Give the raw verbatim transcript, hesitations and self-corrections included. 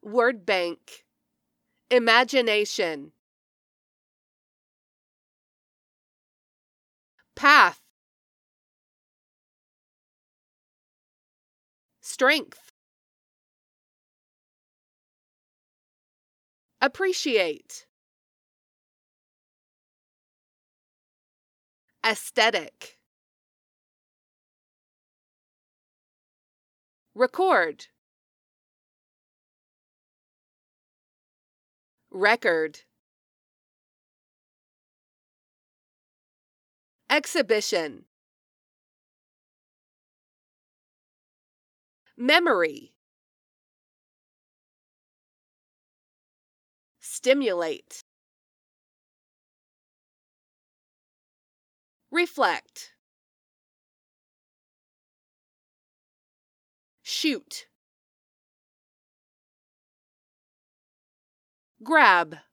Word bank. Imagination. Path. Strength. Appreciate. Aesthetic. Record. Record. Exhibition. Memory. Stimulate. Reflect. Shoot. Grab.